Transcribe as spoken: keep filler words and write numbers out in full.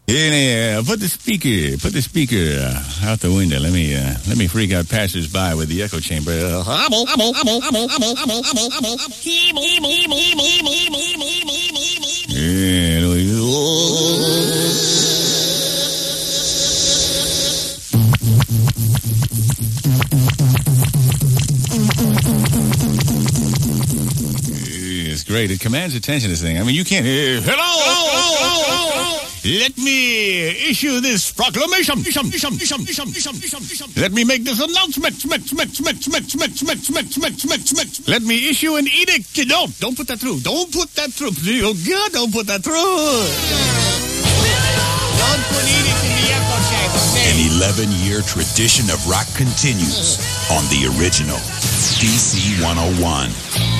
Yeah, put the speaker, put the speaker uh, out the window. Let me, uh, let me freak out passers-by with the echo chamber. Uh, It's great. It commands attention, this thing. I mean, you can't... Uh, hello, hello, hello, hello, hello. Let me issue this proclamation. Let me make this announcement. Let me issue an edict. No, don't put that through. Don't put that through. Oh, God, don't put that through. Don't put edict in the echo chamber. An eleven-year tradition of rock continues on the original D C one oh one.